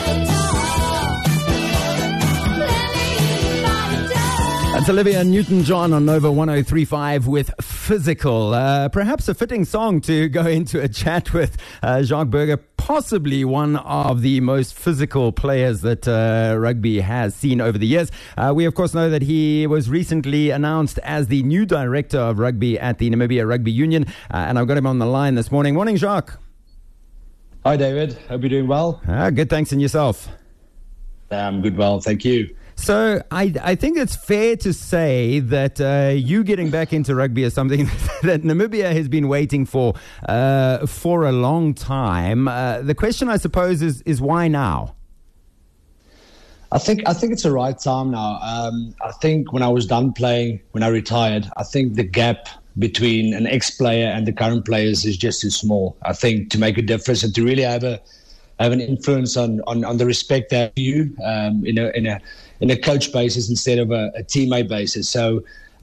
That's Olivia Newton-John on Nova 103.5 with Physical. Perhaps a fitting song to go into a chat with Jacques Burger, possibly one of the most physical players that rugby has seen over the years. We, of course, know that he was recently announced as the new director of rugby at the Namibia Rugby Union, and I've got him on the line this morning. Morning, Jacques. Hi, David. Hope you're doing well. Good, thanks, and yourself? I'm good, well, thank you. So I think it's fair to say that you getting back into rugby is something that Namibia has been waiting for a long time. The question, I suppose, is why now? I think it's the right time now. I think when I was done playing, when I retired, I think the gap between an ex-player and the current players is just too small. I think to make a difference and to really have an influence on the respect that you in a coach basis instead of a teammate basis. So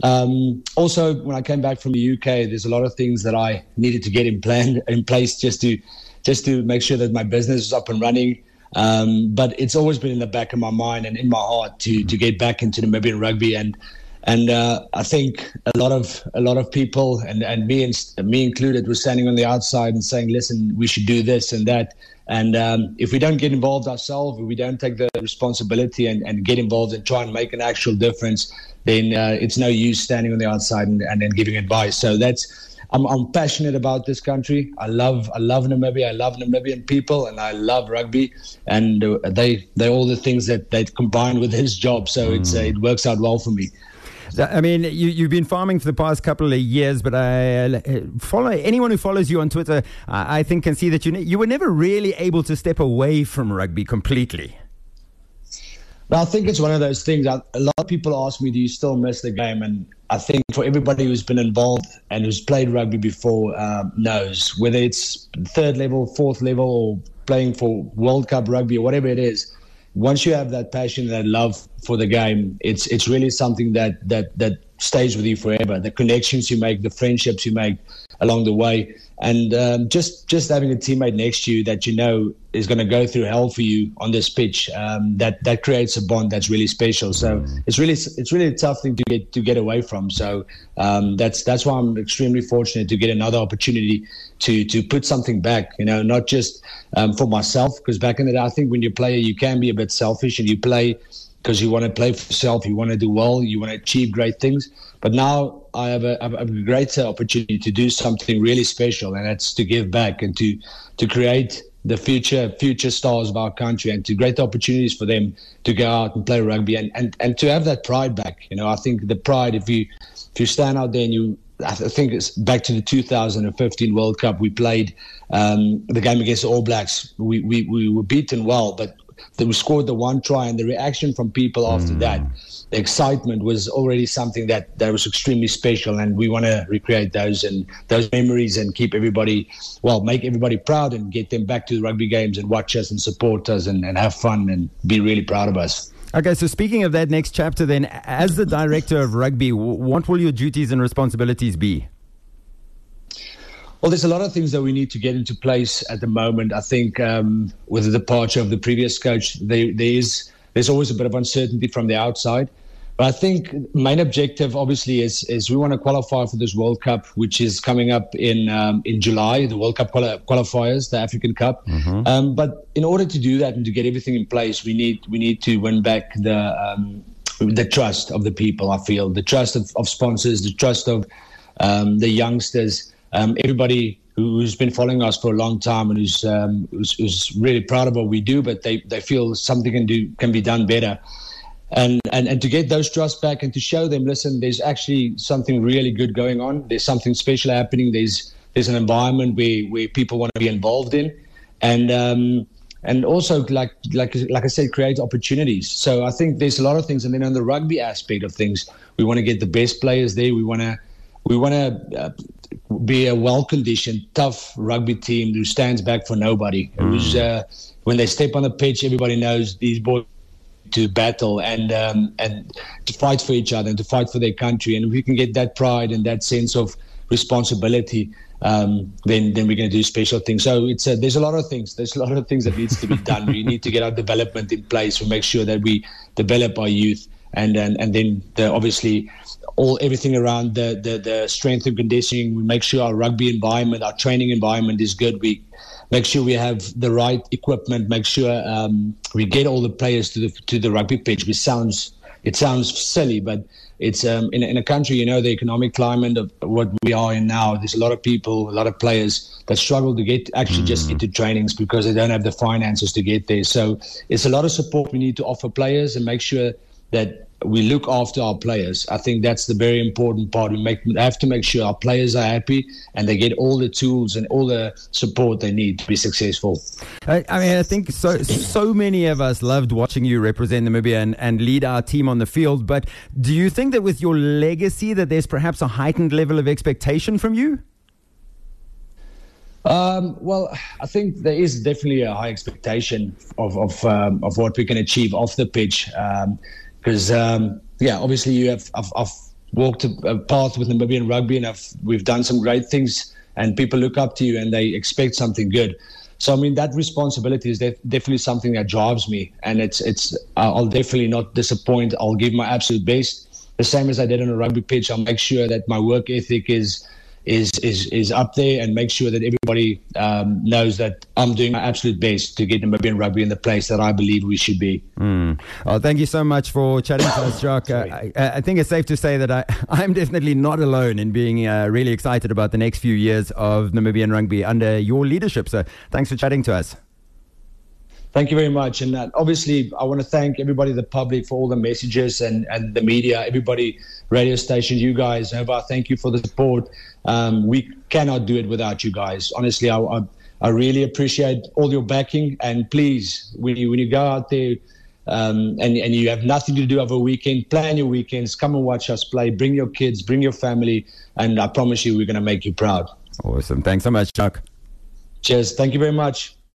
also when I came back from the UK, there's a lot of things that I needed to get in place just to make sure that my business is up and running. But it's always been in the back of my mind and in my heart to get back into Namibian rugby, and I think a lot of people and me included were standing on the outside and saying, listen, we should do this and that. And if we don't get involved ourselves, if we don't take the responsibility and get involved and try and make an actual difference, then it's no use standing on the outside and then giving advice. So I'm passionate about this country. I love Namibia. I love Namibian people, and I love rugby. And they're all the things that they combine with his job. So it works out well for me. I mean, you've been farming for the past couple of years, but anyone who follows you on Twitter, I think, can see that you were never really able to step away from rugby completely. But I think it's one of those things. A lot of people ask me, do you still miss the game? And I think for everybody who's been involved and who's played rugby before knows, whether it's third level, fourth level, or playing for World Cup rugby or whatever it is, once you have that passion and that love for the game, it's really something that stays with you forever. The connections you make, the friendships you make along the way, and just having a teammate next to you that you know is going to go through hell for you on this pitch, that creates a bond that's really special. So it's really a tough thing to get away from. So that's why I'm extremely fortunate to get another opportunity to put something back. Not just for myself, because back in the day, I think when you play, you can be a bit selfish and you play because you want to play for yourself, you want to do well, you want to achieve great things. But now I have a greater opportunity to do something really special, and that's to give back and to create the future stars of our country, and to create opportunities for them to go out and play rugby and to have that pride back. I think the pride, if you stand out there and I think it's back to the 2015 World Cup, we played the game against the All Blacks. We were beaten well, but we scored the one try, and the reaction from people after that, the excitement was already something that was extremely special, and we want to recreate those memories and make everybody proud and get them back to the rugby games and watch us and support us and have fun and be really proud of us. Okay, so speaking of that next chapter then, as the director of rugby, what will your duties and responsibilities be? Well, there's a lot of things that we need to get into place at the moment. I think with the departure of the previous coach, there's always a bit of uncertainty from the outside. But I think main objective, obviously, is we want to qualify for this World Cup, which is coming up in July, the World Cup qualifiers, the African Cup. Mm-hmm. But in order to do that and to get everything in place, we need to win back the trust of the people. I feel the trust of sponsors, the trust of the youngsters. Everybody who's been following us for a long time and who's really proud of what we do, but they feel something can be done better. And to get those trust back and to show them, listen, there's actually something really good going on. There's something special happening. There's an environment where people want to be involved in, and also like I said, create opportunities. So I think there's a lot of things. And then on the rugby aspect of things, we want to get the best players there. We want to be a well-conditioned, tough rugby team who stands back for nobody. Who's when they step on the pitch, everybody knows these boys to battle and to fight for each other and to fight for their country. And if we can get that pride and that sense of responsibility, then we're going to do special things. So there's a lot of things. There's a lot of things that needs to be done. We need to get our development in place to make sure that we develop our youth, and then obviously everything around the strength and conditioning. We make sure our rugby environment, our training environment is good. We make sure we have the right equipment. Make sure we get all the players to the rugby pitch. It sounds silly, but it's in a country, the economic climate of what we are in now. There's a lot of people, a lot of players that struggle to just into trainings because they don't have the finances to get there. So it's a lot of support we need to offer players and make sure that we look after our players. I think that's the very important part. We have to make sure our players are happy and they get all the tools and all the support they need to be successful. I think so many of us loved watching you represent Namibia and lead our team on the field. But do you think that with your legacy that there's perhaps a heightened level of expectation from you? Well, I think there is definitely a high expectation of what we can achieve off the pitch. Because obviously I've walked a path with Namibian rugby, and we've done some great things, and people look up to you and they expect something good. So I mean, that responsibility is definitely something that drives me, and I'll definitely not disappoint. I'll give my absolute best, the same as I did on a rugby pitch. I'll make sure that my work ethic is up there, and make sure that everybody knows that I'm doing my absolute best to get Namibian rugby in the place that I believe we should be. Well, thank you so much for chatting to us, Jacques. I think it's safe to say that I'm definitely not alone in being really excited about the next few years of Namibian rugby under your leadership. So thanks for chatting to us. Thank you very much. And obviously, I want to thank everybody, the public, for all the messages and the media, everybody, radio stations, you guys. Thank you for the support. We cannot do it without you guys. Honestly, I really appreciate all your backing. And please, when you go out there and you have nothing to do over a weekend, plan your weekends, come and watch us play. Bring your kids, bring your family, and I promise you we're going to make you proud. Awesome. Thanks so much, Chuck. Cheers. Thank you very much.